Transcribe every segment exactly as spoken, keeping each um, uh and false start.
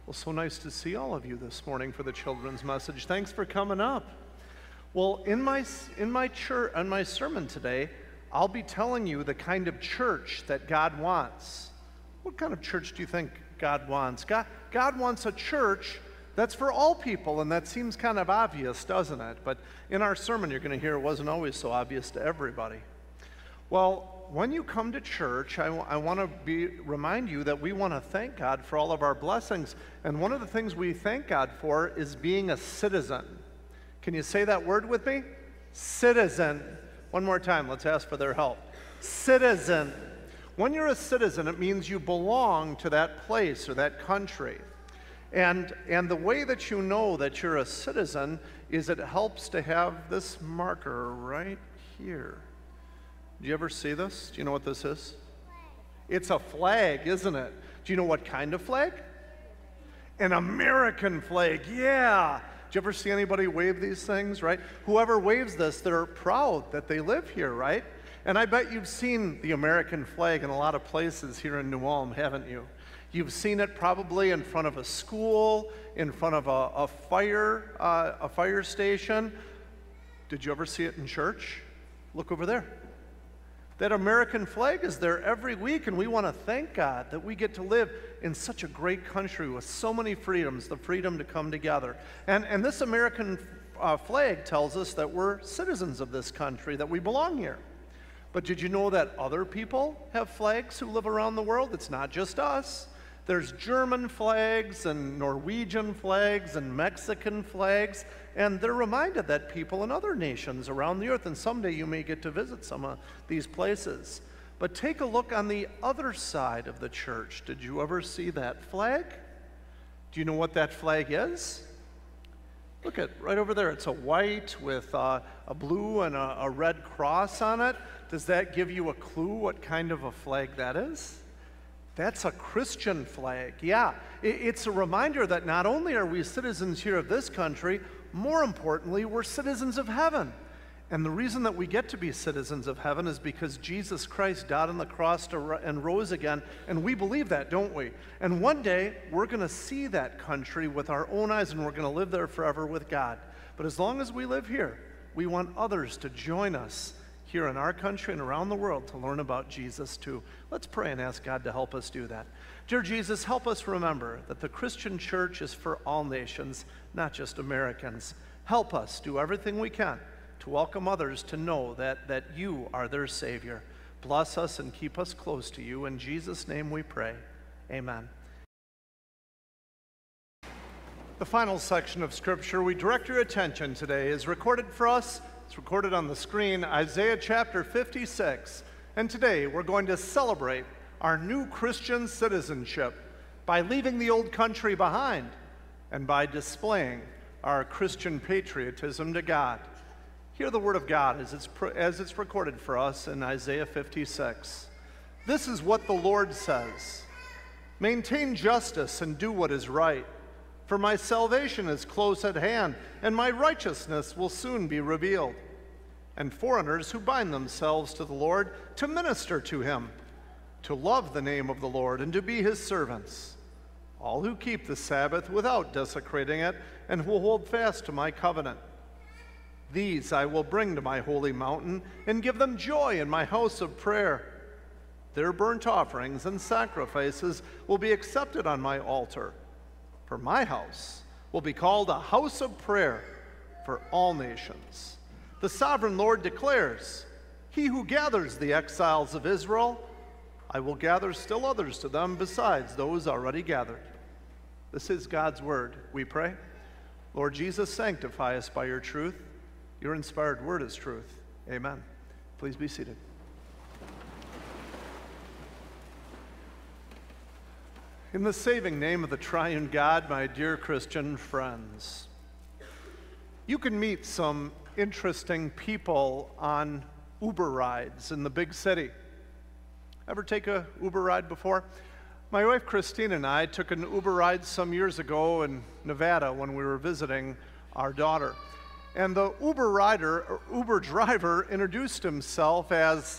Well, so nice to see all of you this morning for the children's message. Thanks for coming up. Well, in my in my church, in my sermon today, I'll be telling you the kind of church that God wants. What kind of church do you think God wants? God, God wants a church that's for all people, and that seems kind of obvious, doesn't it? But in our sermon, you're going to hear it wasn't always so obvious to everybody. Well, when you come to church, I, I want to be remind you that we want to thank God for all of our blessings. And one of the things we thank God for is being a citizen. Can you say that word with me? Citizen. One more time, let's ask for their help. Citizen. When you're a citizen, it means you belong to that place or that country. And, and the way that you know that you're a citizen is it helps to have this marker right here. Do you ever see this? Do you know what this is? It's a flag, isn't it? Do you know what kind of flag? An American flag, yeah. Do you ever see anybody wave these things, right? Whoever waves this, they're proud that they live here, right? And I bet you've seen the American flag in a lot of places here in New Ulm, haven't you? You've seen it probably in front of a school, in front of a, a fire, uh, a fire station. Did you ever see it in church? Look over there. That American flag is there every week, and we want to thank God that we get to live in such a great country with so many freedoms, the freedom to come together. And, and this American uh, flag tells us that we're citizens of this country, that we belong here. But did you know that other people have flags who live around the world? It's not just us. There's German flags and Norwegian flags and Mexican flags, and they're reminded that people in other nations around the earth, and someday you may get to visit some of these places. But take a look on the other side of the church. Did you ever see that flag? Do you know what that flag is? Look at right over there. It's a white with uh, a blue and a, a red cross on it. Does that give you a clue what kind of a flag that is? That's a Christian flag, yeah. It's a reminder that not only are we citizens here of this country, more importantly, we're citizens of heaven. And the reason that we get to be citizens of heaven is because Jesus Christ died on the cross and rose again, and we believe that, don't we? And one day, we're going to see that country with our own eyes, and we're going to live there forever with God. But as long as we live here, we want others to join us here in our country and around the world to learn about Jesus too. Let's pray and ask God to help us do that. Dear Jesus, help us remember that the Christian church is for all nations, not just Americans. Help us do everything we can to welcome others to know that, that you are their Savior. Bless us and keep us close to you. In Jesus' name we pray. Amen. The final section of Scripture we direct your attention today is recorded for us. It's recorded on the screen, Isaiah chapter fifty-six. And today we're going to celebrate our new Christian citizenship by leaving the old country behind and by displaying our Christian patriotism to God. Hear the word of God as it's, as it's recorded for us in Isaiah fifty-six. This is what the Lord says: maintain justice and do what is right. For my salvation is close at hand, and my righteousness will soon be revealed. And foreigners who bind themselves to the Lord to minister to him, to love the name of the Lord, and to be his servants. All who keep the Sabbath without desecrating it, and who hold fast to my covenant. These I will bring to my holy mountain, and give them joy in my house of prayer. Their burnt offerings and sacrifices will be accepted on my altar. For my house will be called a house of prayer for all nations. The sovereign Lord declares, he who gathers the exiles of Israel, I will gather still others to them besides those already gathered. This is God's word, we pray. Lord Jesus, sanctify us by your truth. Your inspired word is truth. Amen. Please be seated. In the saving name of the triune God, my dear Christian friends, you can meet some interesting people on Uber rides in the big city. Ever take a Uber ride before? My wife Christine and I took an Uber ride some years ago in Nevada when we were visiting our daughter. And the Uber rider, or Uber driver, introduced himself as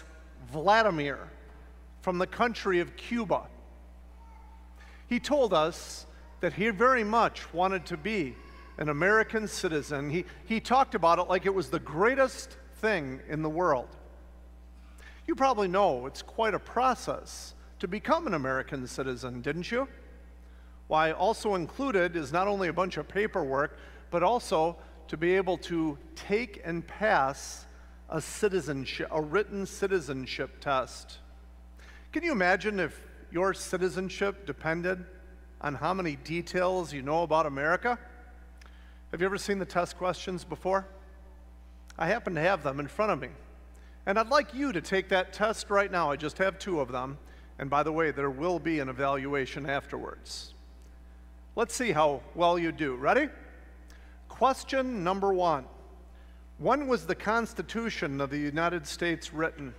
Vladimir from the country of Cuba. He told us that he very much wanted to be an American citizen. He, he talked about it like it was the greatest thing in the world. You probably know it's quite a process to become an American citizen, didn't you? Why, also included is not only a bunch of paperwork, but also to be able to take and pass a citizenship, a written citizenship test. Can you imagine if your citizenship depended on how many details you know about America? Have you ever seen the test questions before? I happen to have them in front of me. And I'd like you to take that test right now. I just have two of them. And by the way, there will be an evaluation afterwards. Let's see how well you do. Ready? Question number one. When was the Constitution of the United States written?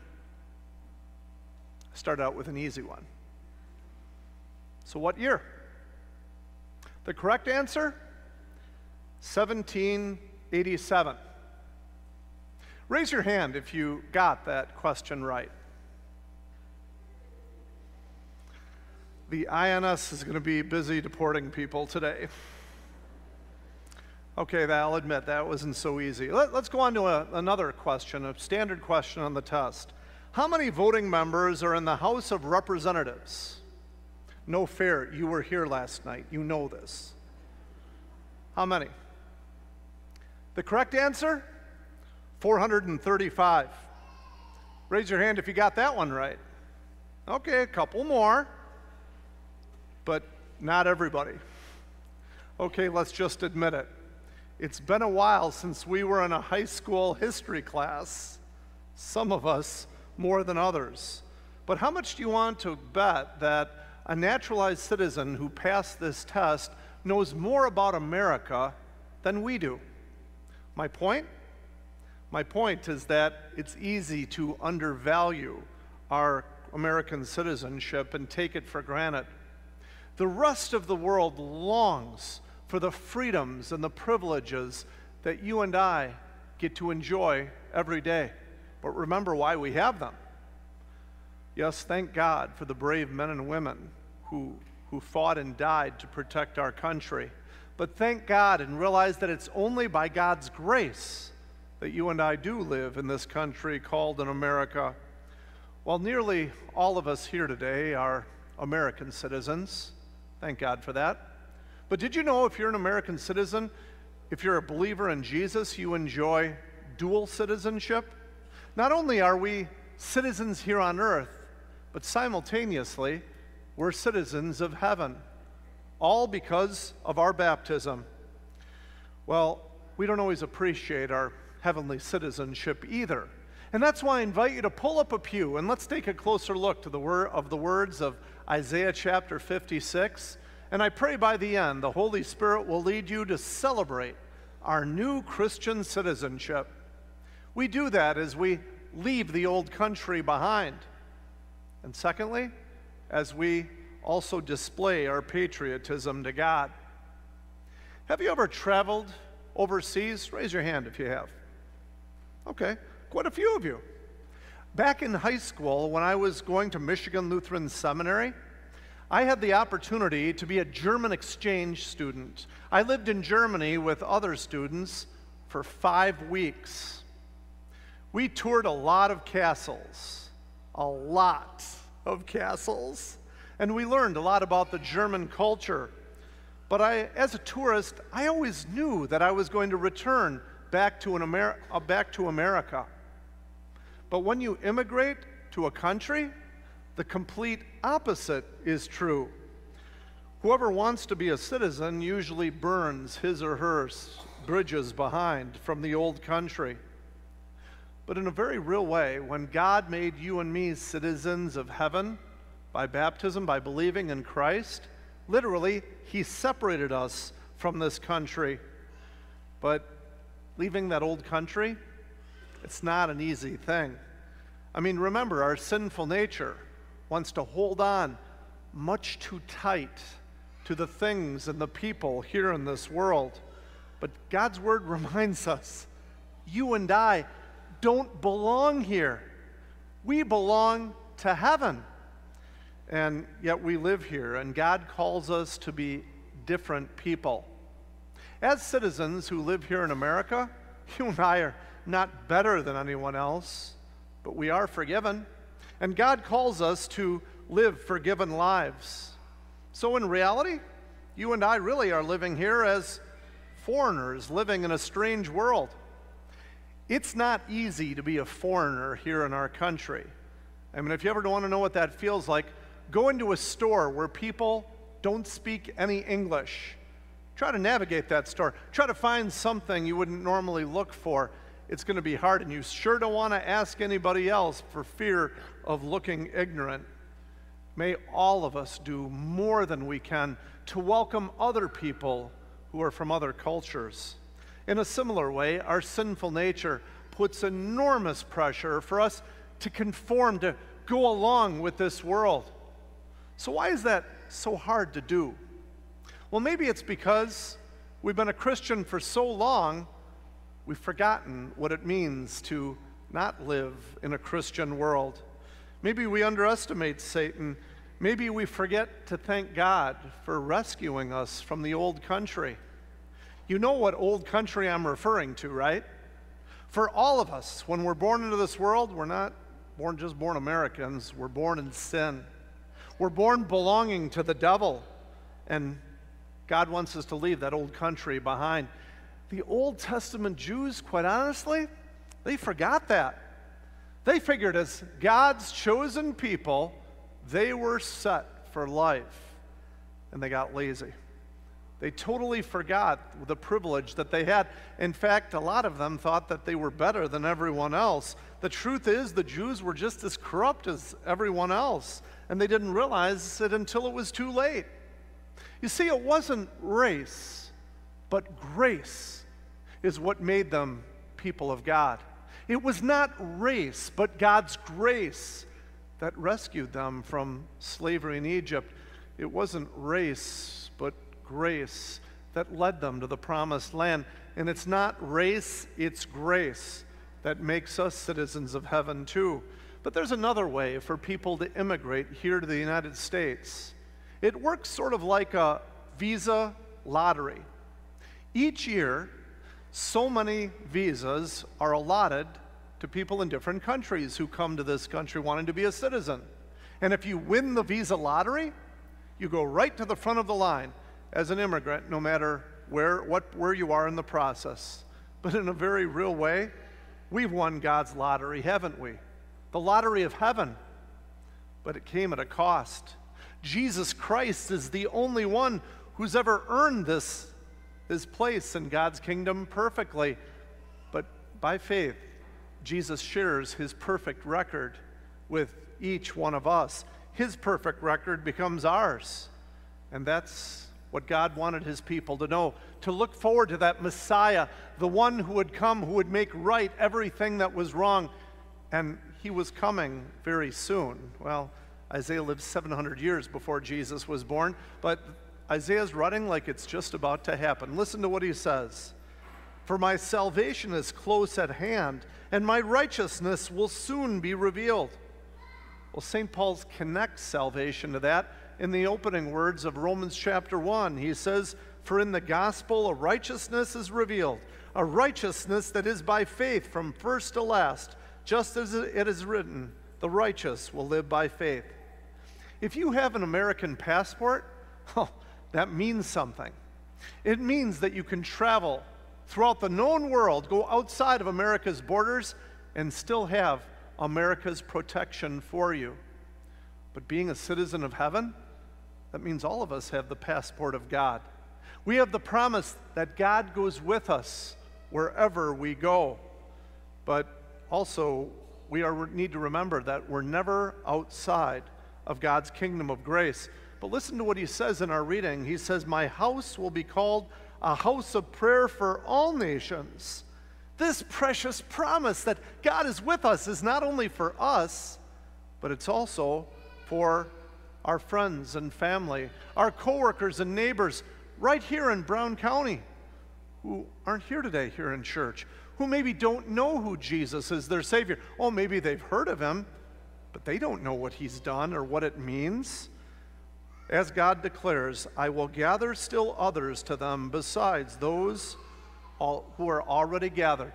Start out with an easy one. So what year? The correct answer? seventeen eighty-seven. Raise your hand if you got that question right. The I N S is going to be busy deporting people today. Okay, I'll admit that wasn't so easy. Let, let's go on to a, another question, a standard question on the test. How many voting members are in the House of Representatives? No fair, you were here last night. You know this. How many? The correct answer? four hundred thirty-five. Raise your hand if you got that one right. Okay, a couple more, but not everybody. Okay, let's just admit it. It's been a while since we were in a high school history class, some of us more than others. But how much do you want to bet that a naturalized citizen who passed this test knows more about America than we do? My point? My point is that it's easy to undervalue our American citizenship and take it for granted. The rest of the world longs for the freedoms and the privileges that you and I get to enjoy every day. But remember why we have them. Yes, thank God for the brave men and women who, who fought and died to protect our country. But thank God and realize that it's only by God's grace that you and I do live in this country called an America. While nearly all of us here today are American citizens, thank God for that. But did you know if you're an American citizen, if you're a believer in Jesus, you enjoy dual citizenship? Not only are we citizens here on earth, but simultaneously, we're citizens of heaven, all because of our baptism. Well, we don't always appreciate our heavenly citizenship either. And that's why I invite you to pull up a pew and let's take a closer look to the word of the words of Isaiah chapter fifty-six. And I pray by the end, the Holy Spirit will lead you to celebrate our new Christian citizenship. We do that as we leave the old country behind. And secondly, as we also display our patriotism to God. Have you ever traveled overseas? Raise your hand if you have. Okay, quite a few of you. Back in high school, when I was going to Michigan Lutheran Seminary, I had the opportunity to be a German exchange student. I lived in Germany with other students for five weeks. We toured a lot of castles, a lot of castles, and we learned a lot about the German culture. But I, as a tourist, I always knew that I was going to return back to, an Amer- uh, back to America. But when you immigrate to a country, the complete opposite is true. Whoever wants to be a citizen usually burns his or her bridges behind from the old country. But in a very real way, when God made you and me citizens of heaven by baptism, by believing in Christ, literally, He separated us from this country. But leaving that old country, it's not an easy thing. I mean, remember, our sinful nature wants to hold on much too tight to the things and the people here in this world. But God's word reminds us, you and I don't belong here. We belong to heaven. And yet we live here, and God calls us to be different people. As citizens who live here in America, you and I are not better than anyone else, but we are forgiven. And God calls us to live forgiven lives. So in reality, you and I really are living here as foreigners living in a strange world. It's not easy to be a foreigner here in our country. I mean, if you ever want to know what that feels like, go into a store where people don't speak any English. Try to navigate that store. Try to find something you wouldn't normally look for. It's going to be hard, and you sure don't want to ask anybody else for fear of looking ignorant. May all of us do more than we can to welcome other people who are from other cultures. In a similar way, our sinful nature puts enormous pressure for us to conform, to go along with this world. So why is that so hard to do? Well, maybe it's because we've been a Christian for so long, we've forgotten what it means to not live in a Christian world. Maybe we underestimate Satan. Maybe we forget to thank God for rescuing us from the old country. You know what old country I'm referring to, right? For all of us, when we're born into this world, we're not born just born Americans. We're born in sin. We're born belonging to the devil, and God wants us to leave that old country behind. The Old Testament Jews, quite honestly, they forgot that. They figured as God's chosen people, they were set for life, and they got lazy. They totally forgot the privilege that they had. In fact, a lot of them thought that they were better than everyone else. The truth is, the Jews were just as corrupt as everyone else, and they didn't realize it until it was too late. You see, it wasn't race, but grace is what made them people of God. It was not race, but God's grace that rescued them from slavery in Egypt. It wasn't race, but grace that led them to the promised land. And it's not race, it's grace that makes us citizens of heaven too. But there's another way for people to immigrate here to the United States. It works sort of like a visa lottery. Each year, so many visas are allotted to people in different countries who come to this country wanting to be a citizen. And if you win the visa lottery, you go right to the front of the line as an immigrant, no matter where, what, where you are in the process. But in a very real way, we've won God's lottery, haven't we? The lottery of heaven. But it came at a cost. Jesus Christ is the only one who's ever earned this, this place in God's kingdom perfectly. But by faith, Jesus shares his perfect record with each one of us. His perfect record becomes ours. And that's what God wanted his people to know, to look forward to that Messiah, the one who would come, who would make right everything that was wrong. And he was coming very soon. Well, Isaiah lived seven hundred years before Jesus was born, but Isaiah's writing like it's just about to happen. Listen to what he says. For my salvation is close at hand, and my righteousness will soon be revealed. Well, Saint Paul connects salvation to that in the opening words of Romans chapter one. He says, for in the gospel a righteousness is revealed, a righteousness that is by faith from first to last, just as it is written, the righteous will live by faith. If you have an American passport, oh, that means something. It means that you can travel throughout the known world, go outside of America's borders, and still have America's protection for you. But being a citizen of heaven, that means all of us have the passport of God. We have the promise that God goes with us wherever we go. But also, we are, need to remember that we're never outside of God's kingdom of grace. But listen to what he says in our reading. He says, my house will be called a house of prayer for all nations. This precious promise that God is with us is not only for us, but it's also for our friends and family, our coworkers and neighbors right here in Brown County who aren't here today here in church, who maybe don't know who Jesus is their Savior. Oh, maybe they've heard of him, but they don't know what he's done or what it means. As God declares, I will gather still others to them besides those all, who are already gathered.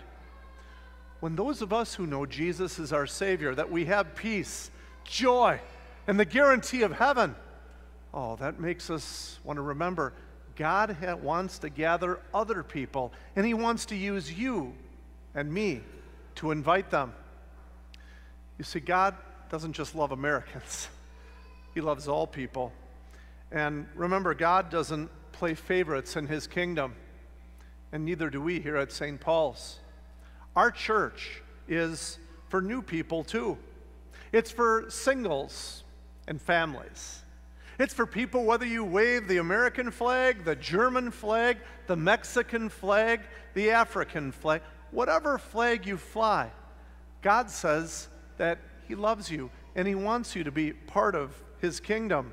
When those of us who know Jesus is our Savior, that we have peace, joy, and the guarantee of heaven, oh, that makes us want to remember God ha- wants to gather other people, and He wants to use you and me to invite them. You see, God doesn't just love Americans. He loves all people. And remember, God doesn't play favorites in His kingdom, and neither do we here at Saint Paul's. Our church is for new people too. It's for singles and families. It's for people whether you wave the American flag, the German flag, the Mexican flag, the African flag, whatever flag you fly. God says that He loves you and He wants you to be part of His kingdom.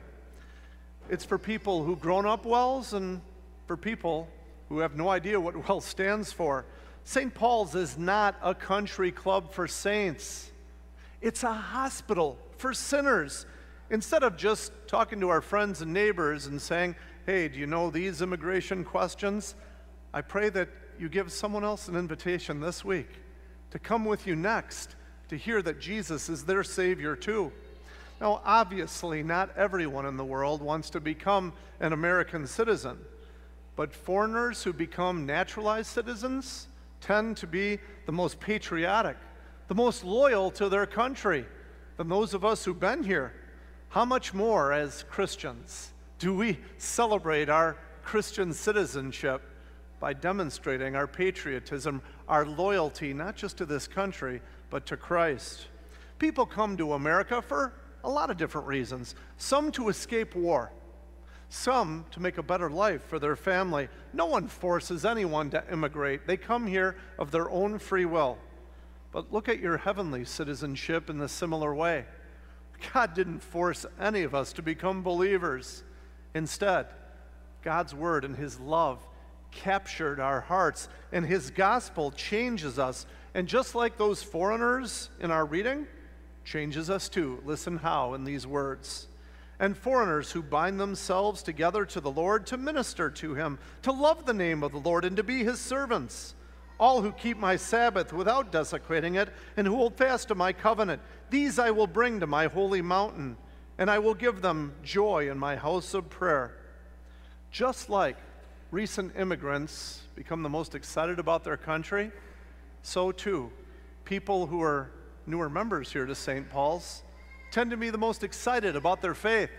It's for people who've grown up WELS and for people who have no idea what WELS stands for. Saint Paul's is not a country club for saints. It's a hospital for sinners. Instead of just talking to our friends and neighbors and saying, hey, do you know these immigration questions? I pray that you give someone else an invitation this week to come with you next to hear that Jesus is their Savior too. Now, obviously, not everyone in the world wants to become an American citizen, but foreigners who become naturalized citizens tend to be the most patriotic, the most loyal to their country than those of us who've been here. How much more as Christians do we celebrate our Christian citizenship by demonstrating our patriotism, our loyalty, not just to this country, but to Christ? People come to America for a lot of different reasons. Some to escape war, some to make a better life for their family. No one forces anyone to immigrate. They come here of their own free will. But look at your heavenly citizenship in the similar way. God didn't force any of us to become believers. Instead, God's word and His love captured our hearts, and His gospel changes us. And just like those foreigners in our reading, changes us too. Listen how in these words. And foreigners who bind themselves together to the Lord to minister to Him, to love the name of the Lord and to be His servants. All who keep my Sabbath without desecrating it and who hold fast to my covenant, these I will bring to my holy mountain, and I will give them joy in my house of prayer. Just like recent immigrants become the most excited about their country, so too, people who are newer members here to Saint Paul's tend to be the most excited about their faith.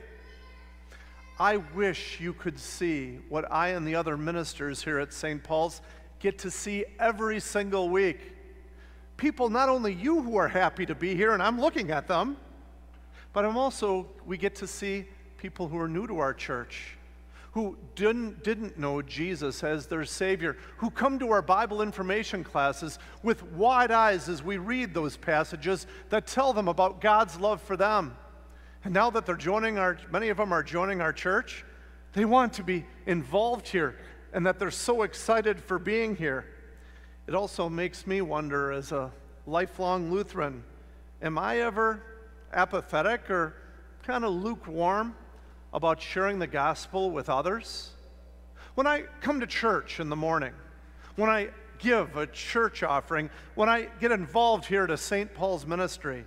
I wish you could see what I and the other ministers here at Saint Paul's get to see every single week. People, not only you who are happy to be here, and I'm looking at them, but I'm also, we get to see people who are new to our church, who didn't, didn't know Jesus as their Savior, who come to our Bible information classes with wide eyes as we read those passages that tell them about God's love for them. And now that they're joining our, many of them are joining our church, they want to be involved here, and that they're so excited for being here. It also makes me wonder, as a lifelong Lutheran, am I ever apathetic or kind of lukewarm about sharing the gospel with others? When I come to church in the morning, when I give a church offering, when I get involved here to Saint Paul's ministry,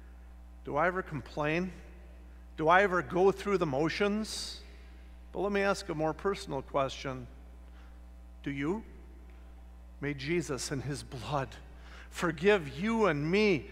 do I ever complain? Do I ever go through the motions? But let me ask a more personal question. Do you? May Jesus in His blood forgive you and me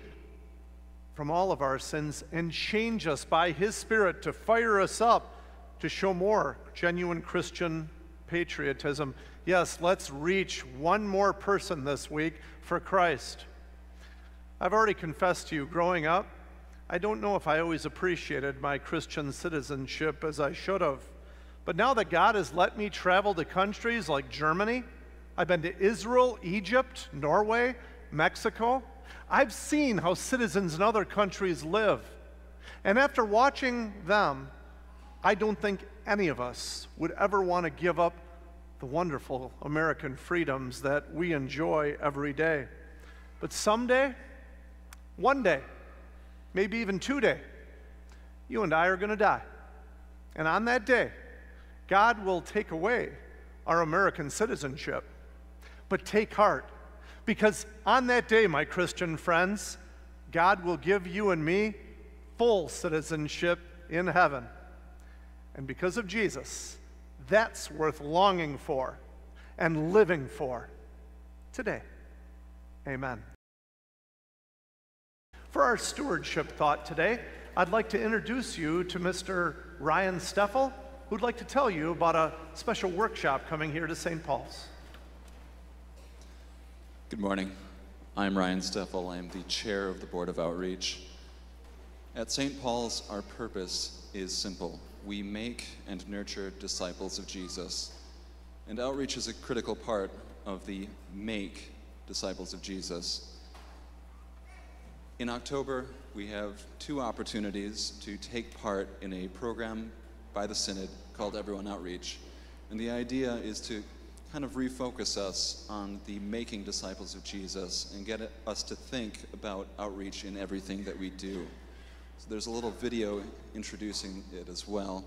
from all of our sins and change us by His Spirit to fire us up to show more genuine Christian patriotism. Yes, let's reach one more person this week for Christ. I've already confessed to you, growing up, I don't know if I always appreciated my Christian citizenship as I should have. But now that God has let me travel to countries like Germany, I've been to Israel, Egypt, Norway, Mexico. I've seen how citizens in other countries live. And after watching them, I don't think any of us would ever want to give up the wonderful American freedoms that we enjoy every day. But someday, one day, maybe even today, you and I are going to die. And on that day, God will take away our American citizenship. But take heart, because on that day, my Christian friends, God will give you and me full citizenship in heaven. And because of Jesus, that's worth longing for and living for today. Amen. For our stewardship thought today, I'd like to introduce you to Mister Ryan Steffel, who'd like to tell you about a special workshop coming here to Saint Paul's. Good morning. I'm Ryan Steffel. I'm the chair of the Board of Outreach. At Saint Paul's, our purpose is simple. We make and nurture disciples of Jesus. And outreach is a critical part of the make disciples of Jesus. In October, we have two opportunities to take part in a program by the Synod called Everyone Outreach. And the idea is to kind of refocus us on the making disciples of Jesus and get us to think about outreach in everything that we do. So there's a little video introducing it as well.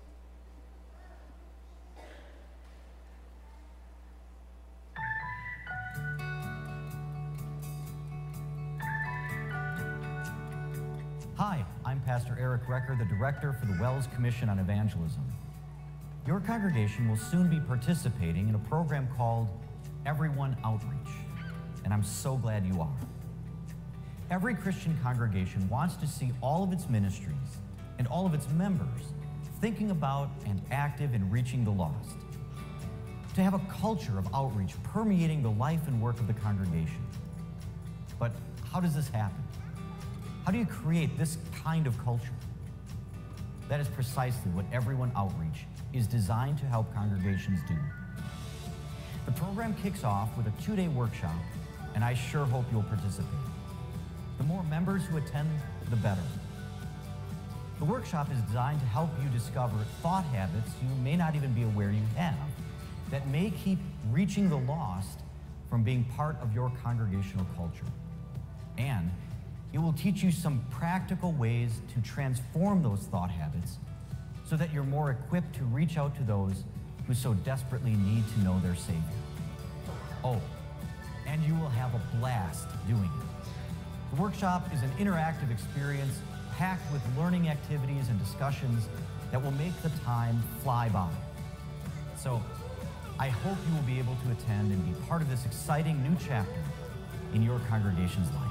Hi, I'm Pastor Eric Recker, the Director for the Wells Commission on Evangelism. Your congregation will soon be participating in a program called Everyone Outreach, and I'm so glad you are. Every Christian congregation wants to see all of its ministries and all of its members thinking about and active in reaching the lost. To have a culture of outreach permeating the life and work of the congregation. But how does this happen? How do you create this kind of culture? That is precisely what Everyone Outreach is designed to help congregations do. The program kicks off with a two-day workshop, and I sure hope you'll participate. The more members who attend, the better. The workshop is designed to help you discover thought habits you may not even be aware you have that may keep reaching the lost from being part of your congregational culture. And it will teach you some practical ways to transform those thought habits so that you're more equipped to reach out to those who so desperately need to know their Savior. Oh, and you will have a blast doing it. The workshop is an interactive experience packed with learning activities and discussions that will make the time fly by. So, I hope you will be able to attend and be part of this exciting new chapter in your congregation's life.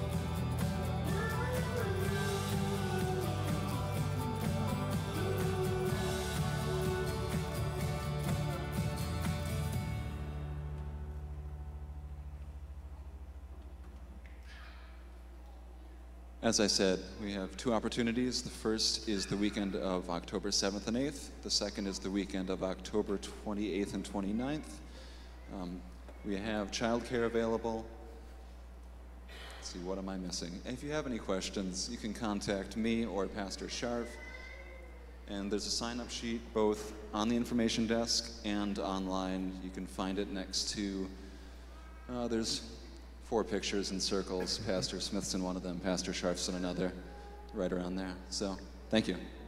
As I said, we have two opportunities. The first is the weekend of October seventh and eighth. The second is the weekend of October twenty-eighth and twenty-ninth. Um, we have childcare available. Let's see, what am I missing? If you have any questions, you can contact me or Pastor Scharf. And there's a sign-up sheet both on the information desk and online. You can find it next to, uh, there's four pictures in circles. Pastor Smith's in one of them, Pastor Scharf's in another, right around there. So, thank you.